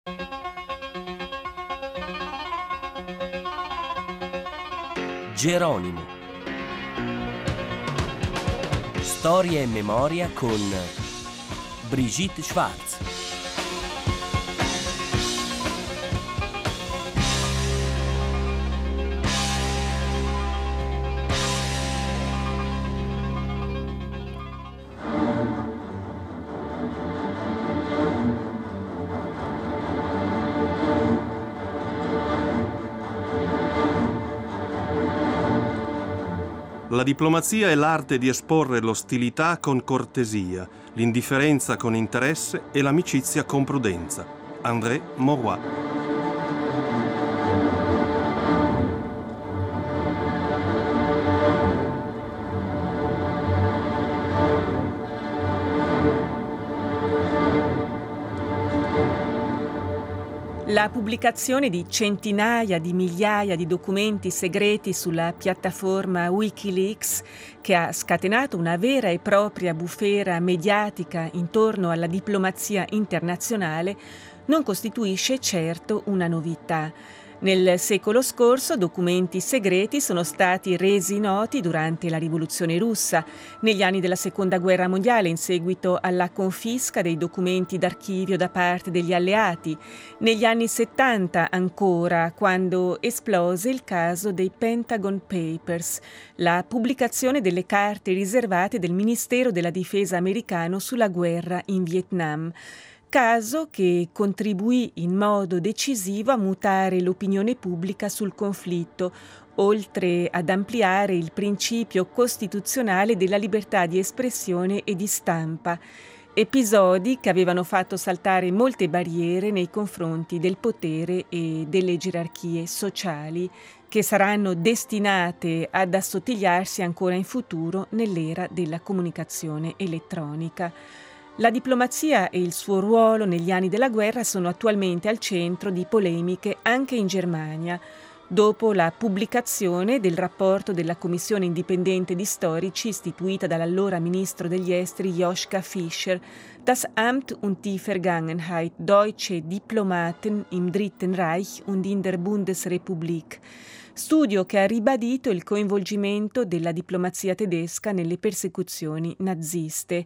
Geronimo. Storia e memoria con Brigitte Schwarz. La diplomazia è l'arte di esporre l'ostilità con cortesia, l'indifferenza con interesse e l'amicizia con prudenza. André Maurois. La pubblicazione di centinaia di migliaia di documenti segreti sulla piattaforma Wikileaks, che ha scatenato una vera e propria bufera mediatica intorno alla diplomazia internazionale, non costituisce certo una novità. Nel secolo scorso documenti segreti sono stati resi noti durante la Rivoluzione russa, negli anni della Seconda Guerra Mondiale in seguito alla confisca dei documenti d'archivio da parte degli alleati, negli anni 70 ancora, quando esplose il caso dei Pentagon Papers, la pubblicazione delle carte riservate del Ministero della Difesa americano sulla guerra in Vietnam. Caso che contribuì in modo decisivo a mutare l'opinione pubblica sul conflitto, oltre ad ampliare il principio costituzionale della libertà di espressione e di stampa. Episodi che avevano fatto saltare molte barriere nei confronti del potere e delle gerarchie sociali, che saranno destinate ad assottigliarsi ancora in futuro nell'era della comunicazione elettronica. La diplomazia e il suo ruolo negli anni della guerra sono attualmente al centro di polemiche anche in Germania, dopo la pubblicazione del rapporto della Commissione indipendente di storici istituita dall'allora ministro degli esteri Joschka Fischer, Das Amt und die Vergangenheit deutsche Diplomaten im Dritten Reich und in der Bundesrepublik, studio che ha ribadito il coinvolgimento della diplomazia tedesca nelle persecuzioni naziste.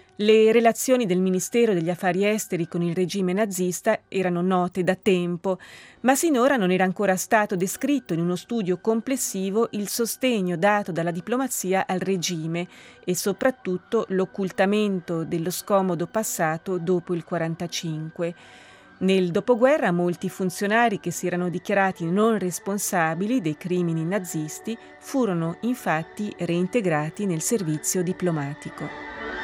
Le relazioni del Ministero degli Affari Esteri con il regime nazista erano note da tempo, ma sinora non era ancora stato descritto in uno studio complessivo il sostegno dato dalla diplomazia al regime e soprattutto l'occultamento dello scomodo passato dopo il 1945. Nel dopoguerra molti funzionari che si erano dichiarati non responsabili dei crimini nazisti furono infatti reintegrati nel servizio diplomatico.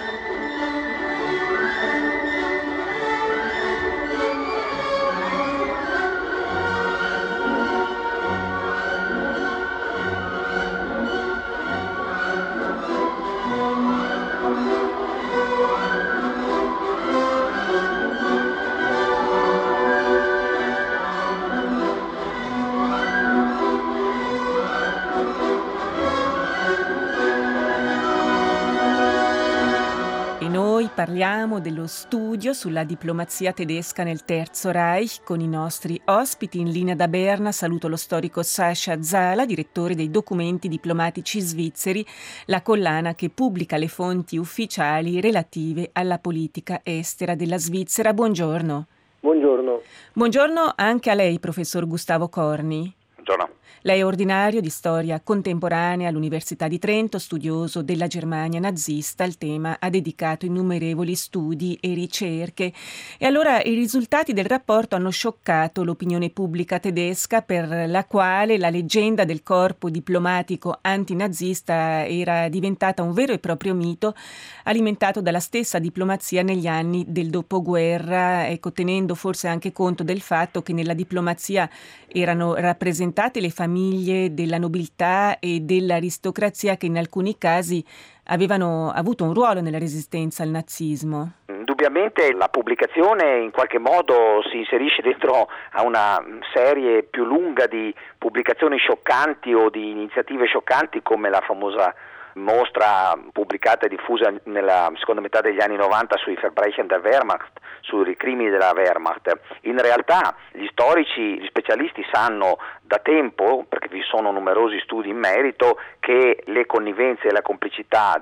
Parliamo dello studio sulla diplomazia tedesca nel Terzo Reich con i nostri ospiti. In linea da Berna saluto lo storico Sascha Zala, direttore dei documenti diplomatici svizzeri, la collana che pubblica le fonti ufficiali relative alla politica estera della Svizzera. Buongiorno. Buongiorno. Buongiorno anche a lei, professor Gustavo Corni. Buongiorno. Lei è ordinario di storia contemporanea all'Università di Trento, studioso della Germania nazista. Il tema ha dedicato innumerevoli studi e ricerche. E allora i risultati del rapporto hanno scioccato l'opinione pubblica tedesca, per la quale la leggenda del corpo diplomatico antinazista era diventata un vero e proprio mito, alimentato dalla stessa diplomazia negli anni del dopoguerra, tenendo forse anche conto del fatto che nella diplomazia erano rappresentate le famiglie della nobiltà e dell'aristocrazia che in alcuni casi avevano avuto un ruolo nella resistenza al nazismo. Indubbiamente la pubblicazione in qualche modo si inserisce dentro a una serie più lunga di pubblicazioni scioccanti o di iniziative scioccanti come la famosa mostra pubblicata e diffusa nella seconda metà degli anni 90 sui Verbrechen der Wehrmacht, sui crimini della Wehrmacht. In realtà gli storici, gli specialisti sanno da tempo, perché vi sono numerosi studi in merito, che le connivenze e la complicità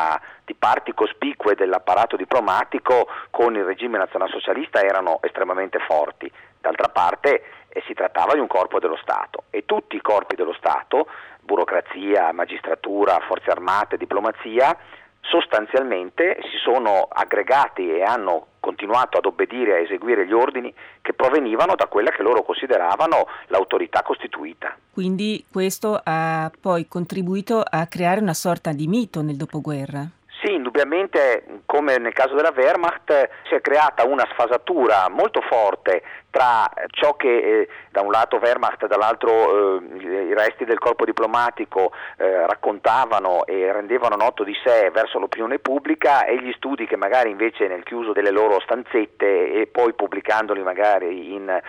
di parti cospicue dell'apparato diplomatico con il regime nazionalsocialista erano estremamente forti. D'altra parte si trattava di un corpo dello Stato e tutti i corpi dello Stato, burocrazia, magistratura, forze armate, diplomazia, sostanzialmente si sono aggregati e hanno continuato ad obbedire e a eseguire gli ordini che provenivano da quella che loro consideravano l'autorità costituita. Quindi questo ha poi contribuito a creare una sorta di mito nel dopoguerra? Sì, indubbiamente, come nel caso della Wehrmacht, si è creata una sfasatura molto forte tra ciò che da un lato Wehrmacht e dall'altro i resti del corpo diplomatico raccontavano e rendevano noto di sé verso l'opinione pubblica e gli studi che magari invece nel chiuso delle loro stanzette e poi pubblicandoli magari in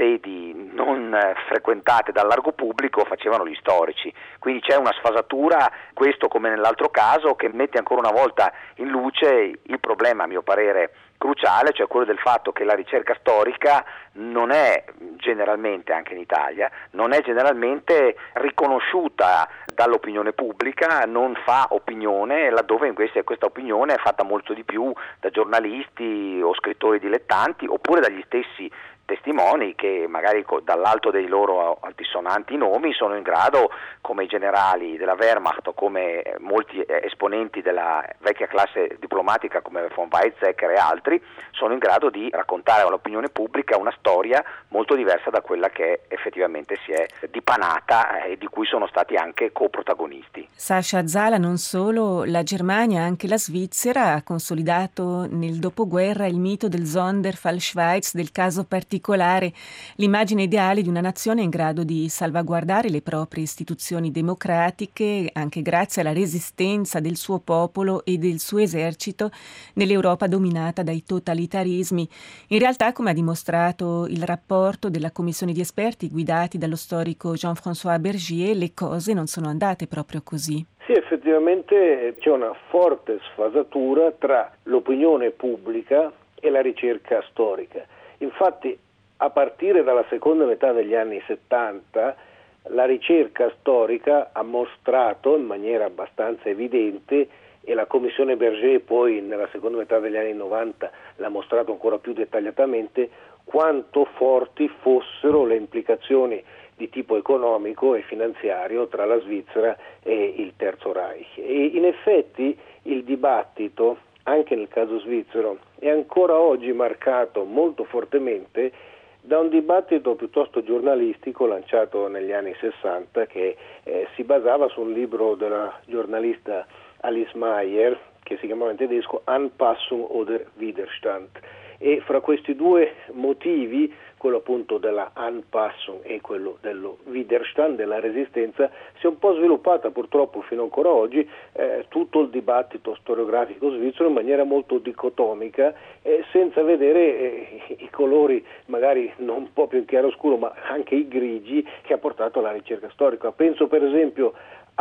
sedi non frequentate dal largo pubblico facevano gli storici. Quindi c'è una sfasatura, questo come nell'altro caso, che mette ancora una volta in luce il problema, a mio parere, cruciale, cioè quello del fatto che la ricerca storica non è generalmente, anche in Italia, non è generalmente riconosciuta dall'opinione pubblica, non fa opinione, laddove invece questa opinione è fatta molto di più da giornalisti o scrittori dilettanti oppure dagli stessi testimoni che magari dall'alto dei loro altisonanti nomi sono in grado, come i generali della Wehrmacht o come molti esponenti della vecchia classe diplomatica come von Weizsäcker e altri, sono in grado di raccontare all'opinione pubblica una storia molto diversa da quella che effettivamente si è dipanata e di cui sono stati anche coprotagonisti. Sascha Zala, non solo la Germania, anche la Svizzera ha consolidato nel dopoguerra il mito del Sonderfall Schweiz, del caso particolare, l'immagine ideale di una nazione in grado di salvaguardare le proprie istituzioni democratiche anche grazie alla resistenza del suo popolo e del suo esercito nell'Europa dominata dai totalitarismi. In realtà, come ha dimostrato il rapporto della commissione di esperti guidati dallo storico Jean-François Bergier, le cose non sono andate proprio così. Sì, effettivamente c'è una forte sfasatura tra l'opinione pubblica e la ricerca storica. Infatti, a partire dalla seconda metà degli anni 70, la ricerca storica ha mostrato in maniera abbastanza evidente, e la commissione Bergier poi nella seconda metà degli anni 90 l'ha mostrato ancora più dettagliatamente, quanto forti fossero le implicazioni di tipo economico e finanziario tra la Svizzera e il Terzo Reich. E in effetti il dibattito, anche nel caso svizzero, è ancora oggi marcato molto fortemente da un dibattito piuttosto giornalistico lanciato negli anni 60 che si basava su un libro della giornalista Alice Meyer che si chiamava in tedesco Anpassung oder Widerstand, e fra questi due motivi, quello appunto della Anpassung e quello dello Widerstand, della resistenza, si è un po' sviluppata purtroppo fino ancora oggi tutto il dibattito storiografico svizzero in maniera molto dicotomica, senza vedere i colori magari non un po' più in chiaroscuro ma anche i grigi che ha portato alla ricerca storica. Penso per esempio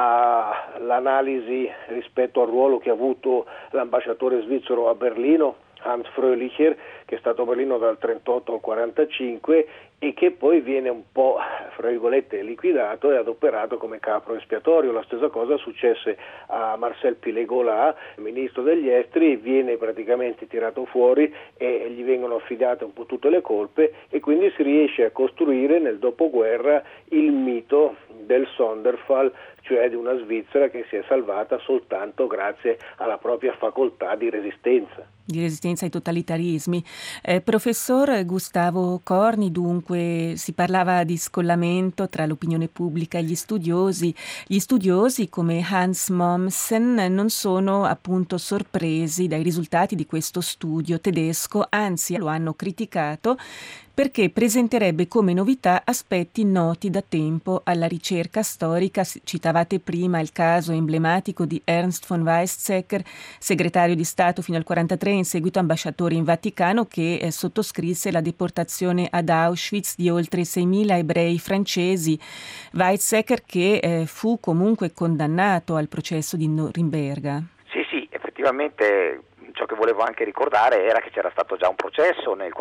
all'analisi rispetto al ruolo che ha avuto l'ambasciatore svizzero a Berlino, Hans Fröhlicher, che è stato a Berlino dal 38 al 45 e che poi viene un po', fra virgolette, liquidato e adoperato come capro espiatorio. La stessa cosa successe a Marcel Pilet-Gola, ministro degli esteri, viene praticamente tirato fuori e gli vengono affidate un po' tutte le colpe, e quindi si riesce a costruire nel dopoguerra il mito del Sonderfall, cioè di una Svizzera che si è salvata soltanto grazie alla propria facoltà di resistenza ai totalitarismi. Professor Gustavo Corni, dunque, si parlava di scollamento tra l'opinione pubblica e gli studiosi. Gli studiosi come Hans Mommsen non sono appunto sorpresi dai risultati di questo studio tedesco, anzi lo hanno criticato perché presenterebbe come novità aspetti noti da tempo alla ricerca storica. Citavate prima il caso emblematico di Ernst von Weizsäcker, segretario di Stato fino al 1943, in seguito ambasciatore in Vaticano, che sottoscrisse la deportazione ad Auschwitz di oltre 6.000 ebrei francesi. Weizsäcker che fu comunque condannato al processo di Norimberga. Sì, effettivamente ciò che volevo anche ricordare era che c'era stato già un processo nel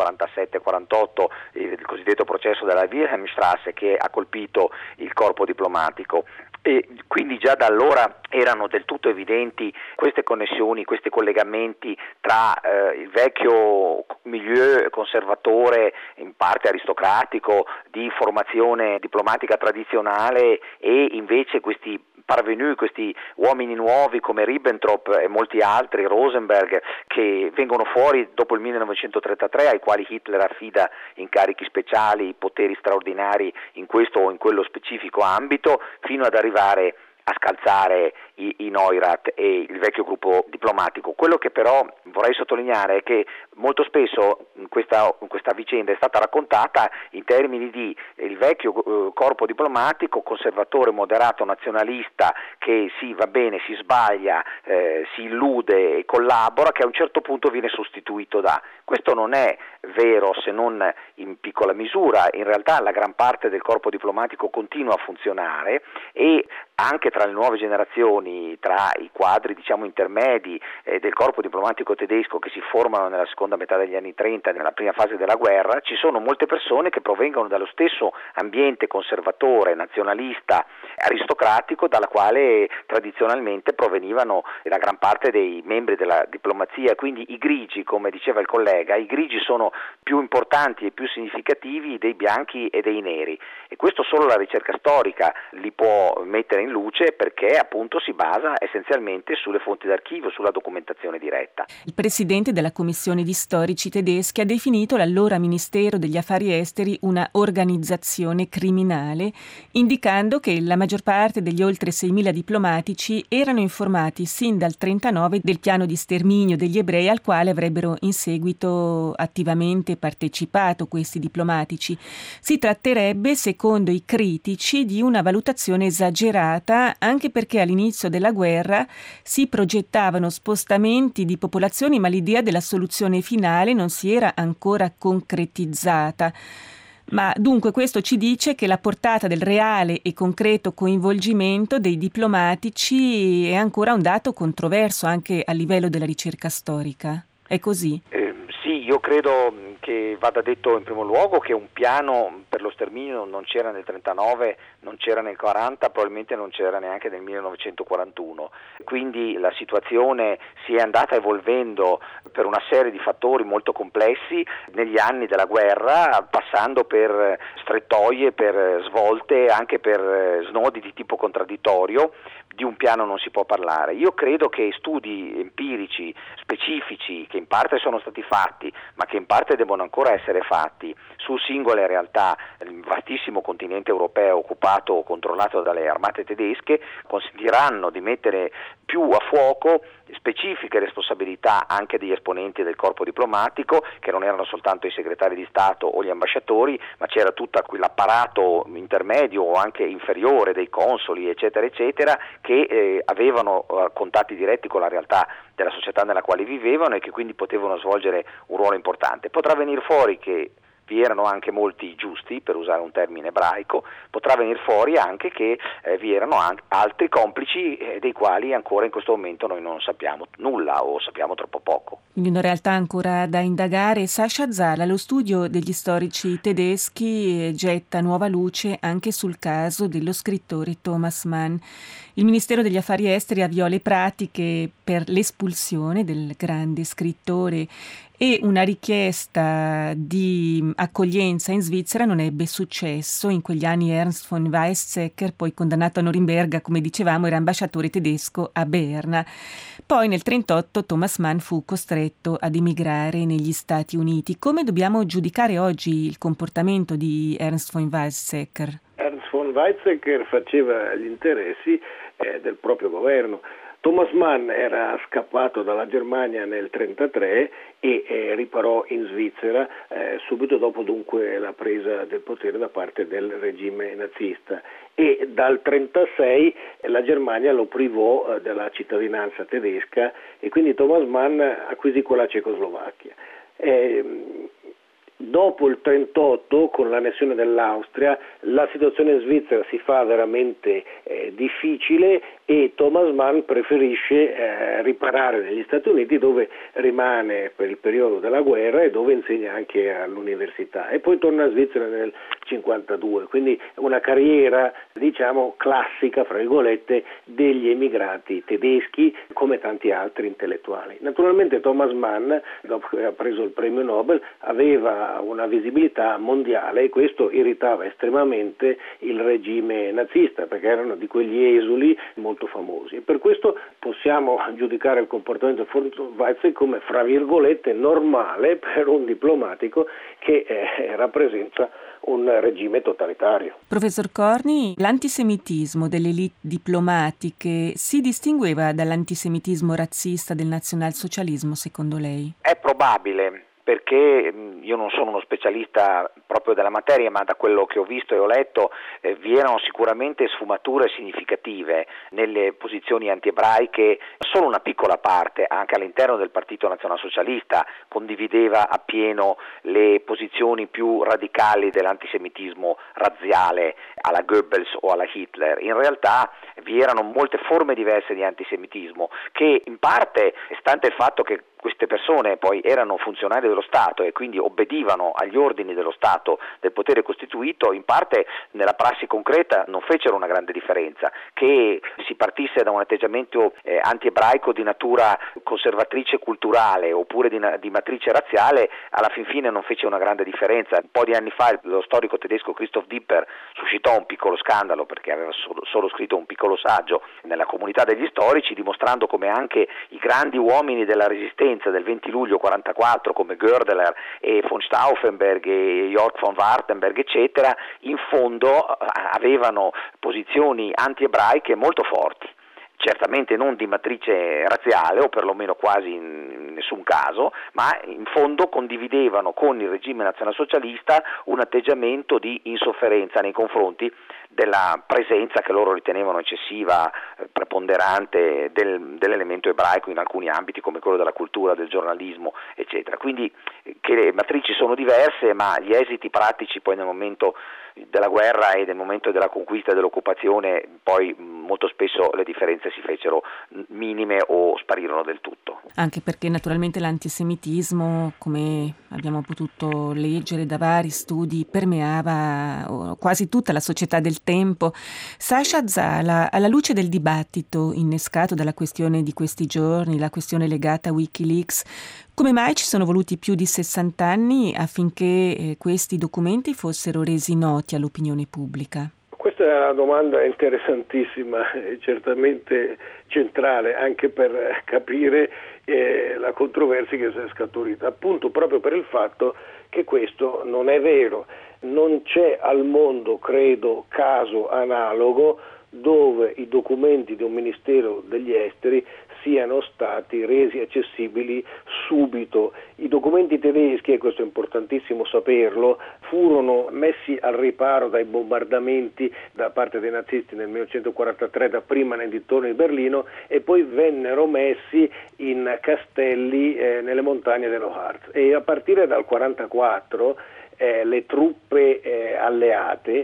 47-48, il cosiddetto processo della Wilhelmstrasse, che ha colpito il corpo diplomatico. E quindi già da allora erano del tutto evidenti queste connessioni, questi collegamenti tra il vecchio milieu conservatore, in parte aristocratico, di formazione diplomatica tradizionale, e invece questi parvenus, questi uomini nuovi come Ribbentrop e molti altri, Rosenberg, che vengono fuori dopo il 1933, ai quali Hitler affida incarichi speciali, poteri straordinari in questo o in quello specifico ambito, fino ad arrivare a scalzare i Neurath e il vecchio gruppo diplomatico. Quello che però vorrei sottolineare è che molto spesso questa vicenda è stata raccontata in termini di il vecchio corpo diplomatico conservatore, moderato, nazionalista, che sì, va bene, si sbaglia, si illude e collabora, che a un certo punto viene sostituito da. Questo non è vero, se non in piccola misura. In realtà la gran parte del corpo diplomatico continua a funzionare, e anche tra le nuove generazioni, tra i quadri intermedi del corpo diplomatico tedesco che si formano nella seconda metà degli anni 30, nella prima fase della guerra, ci sono molte persone che provengono dallo stesso ambiente conservatore, nazionalista, aristocratico, dalla quale tradizionalmente provenivano la gran parte dei membri della diplomazia. Quindi i grigi, come diceva il collega, i grigi sono più importanti e più significativi dei bianchi e dei neri, e questo solo la ricerca storica li può mettere in luce, perché appunto si basa essenzialmente sulle fonti d'archivio, sulla documentazione diretta. Il presidente della commissione di storici tedeschi ha definito l'allora Ministero degli Affari Esteri una organizzazione criminale, indicando che la maggior parte degli oltre 6.000 diplomatici erano informati sin dal 1939 del piano di sterminio degli ebrei, al quale avrebbero in seguito attivamente partecipato questi diplomatici. Si tratterebbe, secondo i critici, di una valutazione esagerata, anche perché all'inizio della guerra si progettavano spostamenti di popolazioni, ma l'idea della soluzione finale non si era ancora concretizzata. Ma dunque questo ci dice che la portata del reale e concreto coinvolgimento dei diplomatici è ancora un dato controverso anche a livello della ricerca storica. È così? Sì, io credo che vada detto in primo luogo che un piano per lo sterminio non c'era nel 1939, non c'era nel 1940, probabilmente non c'era neanche nel 1941. Quindi la situazione si è andata evolvendo per una serie di fattori molto complessi negli anni della guerra, passando per strettoie, per svolte, anche per snodi di tipo contraddittorio. Di un piano non si può parlare. Io credo che studi empirici specifici, che in parte sono stati fatti, ma che in parte devono ancora essere fatti, su singole realtà, il vastissimo continente europeo occupato o controllato dalle armate tedesche, consentiranno di mettere più a fuoco specifiche responsabilità anche degli esponenti del corpo diplomatico, che non erano soltanto i segretari di Stato o gli ambasciatori, ma c'era tutto quell'apparato intermedio o anche inferiore dei consoli, eccetera, eccetera, che avevano contatti diretti con la realtà della società nella quale vivevano e che quindi potevano svolgere un ruolo importante. Potrà venire fuori che vi erano anche molti giusti, per usare un termine ebraico, potrà venire fuori anche che vi erano anche altri complici dei quali ancora in questo momento noi non sappiamo nulla o sappiamo troppo poco. Quindi una realtà ancora da indagare. Sasha Zala, lo studio degli storici tedeschi, getta nuova luce anche sul caso dello scrittore Thomas Mann. Il Ministero degli Affari Esteri avviò le pratiche per l'espulsione del grande scrittore e una richiesta di accoglienza in Svizzera non ebbe successo. In quegli anni Ernst von Weizsäcker, poi condannato a Norimberga, come dicevamo, era ambasciatore tedesco a Berna. Poi nel 1938 Thomas Mann fu costretto ad emigrare negli Stati Uniti. Come dobbiamo giudicare oggi il comportamento di Ernst von Weizsäcker? Ernst von Weizsäcker faceva gli interessi del proprio governo. Thomas Mann era scappato dalla Germania nel 1933 e riparò in Svizzera subito dopo dunque la presa del potere da parte del regime nazista, e dal 1936 la Germania lo privò della cittadinanza tedesca e quindi Thomas Mann acquisì quella Cecoslovacchia. Dopo il 1938, con l'annessione dell'Austria, la situazione svizzera si fa veramente difficile e Thomas Mann preferisce riparare negli Stati Uniti, dove rimane per il periodo della guerra e dove insegna anche all'università, e poi torna a Svizzera nel 1952, quindi una carriera diciamo classica, fra virgolette, degli emigrati tedeschi, come tanti altri intellettuali. Naturalmente Thomas Mann, dopo che aveva preso il premio Nobel, aveva una visibilità mondiale e questo irritava estremamente il regime nazista, perché erano di quegli esuli molto famosi, e per questo possiamo giudicare il comportamento di von Weizsäcker come, fra virgolette, normale per un diplomatico che rappresenta un regime totalitario. Professor Corni, l'antisemitismo delle elite diplomatiche si distingueva dall'antisemitismo razzista del nazionalsocialismo, secondo lei? È probabile, perché io non sono uno specialista proprio della materia, ma da quello che ho visto e ho letto vi erano sicuramente sfumature significative nelle posizioni antiebraiche. Solo una piccola parte, anche all'interno del Partito Nazionalsocialista, condivideva appieno le posizioni più radicali dell'antisemitismo razziale alla Goebbels o alla Hitler. In realtà vi erano molte forme diverse di antisemitismo che in parte, stante il fatto che queste persone poi erano funzionari dello Stato e quindi obbedivano agli ordini dello Stato, del potere costituito, in parte nella prassi concreta non fecero una grande differenza. Che si partisse da un atteggiamento antiebraico di natura conservatrice culturale oppure di matrice razziale, alla fin fine non fece una grande differenza. Un po' di anni fa lo storico tedesco Christoph Dipper suscitò un piccolo scandalo perché aveva solo scritto un piccolo saggio nella comunità degli storici, dimostrando come anche i grandi uomini della resistenza del 20 luglio 1944 come Goerdeler e von Stauffenberg e Jörg von Wartenberg eccetera, in fondo avevano posizioni anti-ebraiche molto forti. Certamente non di matrice razziale, o perlomeno quasi in nessun caso, ma in fondo condividevano con il regime nazionalsocialista un atteggiamento di insofferenza nei confronti della presenza che loro ritenevano eccessiva, preponderante dell'elemento ebraico in alcuni ambiti come quello della cultura, del giornalismo eccetera. Quindi che le matrici sono diverse, ma gli esiti pratici poi nel momento della guerra e nel momento della conquista e dell'occupazione poi molto spesso le differenze si fecero minime o sparirono del tutto. Anche perché naturalmente l'antisemitismo, come abbiamo potuto leggere da vari studi, permeava quasi tutta la società del tempo. Sasha Zala, alla luce del dibattito innescato dalla questione di questi giorni, la questione legata a Wikileaks, come mai ci sono voluti più di 60 anni affinché questi documenti fossero resi noti all'opinione pubblica? Questa è una domanda interessantissima e certamente centrale anche per capire la controversia che si è scaturita, appunto proprio per il fatto che questo non è vero. Non c'è al mondo, credo, caso analogo dove i documenti di un Ministero degli Esteri siano stati resi accessibili subito. I documenti tedeschi, e questo è importantissimo saperlo, furono messi al riparo dai bombardamenti da parte dei nazisti nel 1943, dapprima nei dintorni di Berlino, e poi vennero messi in castelli nelle montagne dello Harz. E a partire dal 1944 le truppe alleate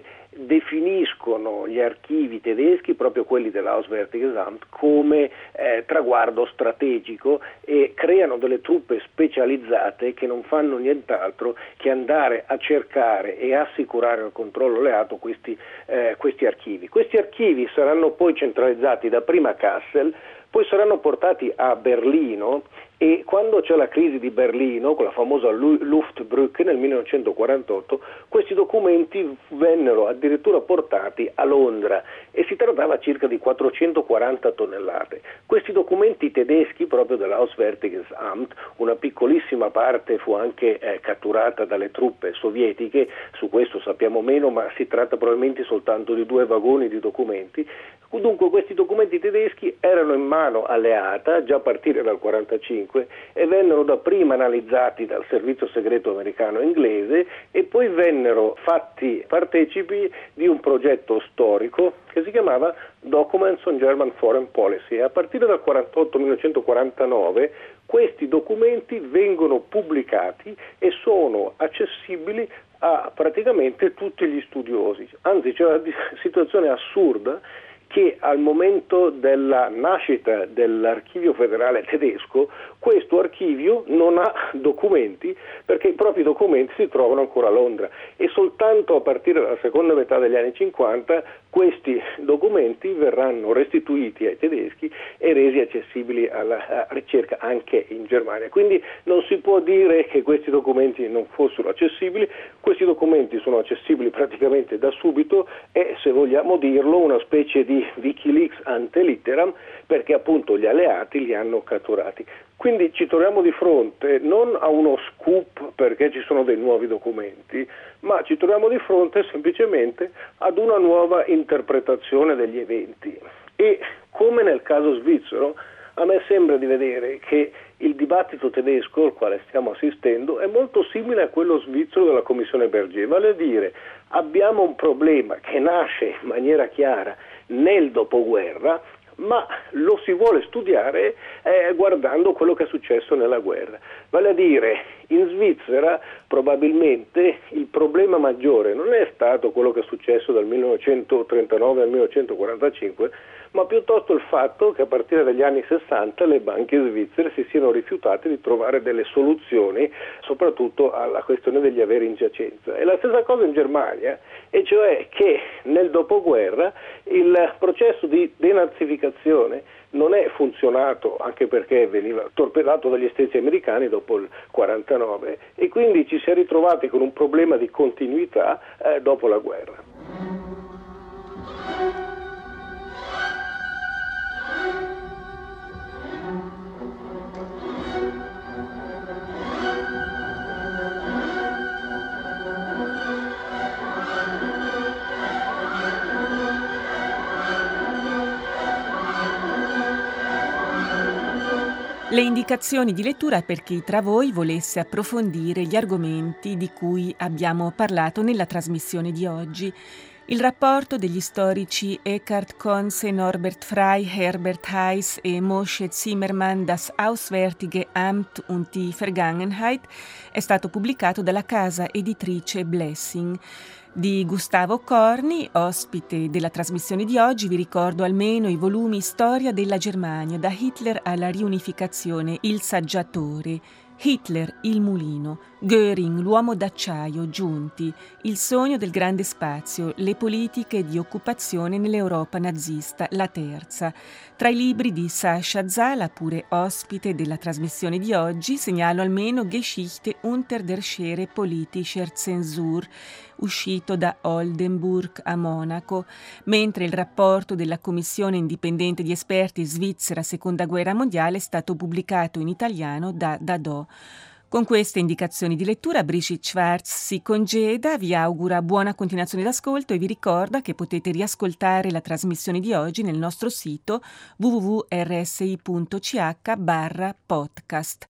definiscono gli archivi tedeschi, proprio quelli dell'Auswärtiges Amt, come traguardo strategico e creano delle truppe specializzate che non fanno nient'altro che andare a cercare e assicurare al controllo alleato questi archivi. Questi archivi saranno poi centralizzati dapprima a Kassel, poi saranno portati a Berlino E quando c'è la crisi di Berlino, con la famosa Luftbrücke nel 1948, questi documenti vennero addirittura portati a Londra e si trattava circa di 440 tonnellate. Questi documenti tedeschi, proprio dell'Auswärtiges Amt, una piccolissima parte fu anche catturata dalle truppe sovietiche, su questo sappiamo meno, ma si tratta probabilmente soltanto di 2 vagoni di documenti. Dunque questi documenti tedeschi erano in mano alleata già a partire dal 1945 e vennero dapprima analizzati dal servizio segreto americano e inglese e poi vennero fatti partecipi di un progetto storico che si chiamava Documents on German Foreign Policy. A partire dal 1948-1949 questi documenti vengono pubblicati e sono accessibili a praticamente tutti gli studiosi. Anzi, c'è una situazione assurda che al momento della nascita dell'archivio federale tedesco questo archivio non ha documenti perché i propri documenti si trovano ancora a Londra e soltanto a partire dalla seconda metà degli anni 50 questi documenti verranno restituiti ai tedeschi e resi accessibili alla ricerca anche in Germania. Quindi non si può dire che questi documenti non fossero accessibili, questi documenti sono accessibili praticamente da subito e, se vogliamo dirlo, una specie di Wikileaks ante litteram, perché appunto gli alleati li hanno catturati. Quindi ci troviamo di fronte non a uno scoop perché ci sono dei nuovi documenti, ma ci troviamo di fronte semplicemente ad una nuova interpretazione degli eventi. E come nel caso svizzero, a me sembra di vedere che il dibattito tedesco al quale stiamo assistendo è molto simile a quello svizzero della Commissione Berger, vale a dire abbiamo un problema che nasce in maniera chiara nel dopoguerra, ma lo si vuole studiare guardando quello che è successo nella guerra. Vale a dire, in Svizzera probabilmente il problema maggiore non è stato quello che è successo dal 1939 al 1945, ma piuttosto il fatto che a partire dagli anni 60 le banche svizzere si siano rifiutate di trovare delle soluzioni, soprattutto alla questione degli averi in giacenza. E la stessa cosa in Germania, e cioè che nel dopoguerra il processo di denazificazione non è funzionato, anche perché veniva torpedato dagli stessi americani dopo il 49 e quindi ci si è ritrovati con un problema di continuità dopo la guerra. Le indicazioni di lettura per chi tra voi volesse approfondire gli argomenti di cui abbiamo parlato nella trasmissione di oggi. Il rapporto degli storici Eckhard Conze, Norbert Frey, Herbert Heiss e Moshe Zimmermann Das Auswärtige Amt und die Vergangenheit è stato pubblicato dalla casa editrice Blessing. Di Gustavo Corni, ospite della trasmissione di oggi, vi ricordo almeno i volumi Storia della Germania, da Hitler alla riunificazione, Il saggiatore, Hitler, il mulino, Göring, l'uomo d'acciaio, Giunti, Il sogno del grande spazio, le politiche di occupazione nell'Europa nazista, la terza. Tra i libri di Sascha Zala, pure ospite della trasmissione di oggi, segnalo almeno Geschichte unter der Schere politischer Zensur, uscito da Oldenburg a Monaco, mentre il rapporto della Commissione indipendente di esperti svizzera Seconda Guerra Mondiale è stato pubblicato in italiano da Dadò. Con queste indicazioni di lettura Brigitte Schwarz si congeda, vi augura buona continuazione d'ascolto e vi ricorda che potete riascoltare la trasmissione di oggi nel nostro sito www.rsi.ch/podcast.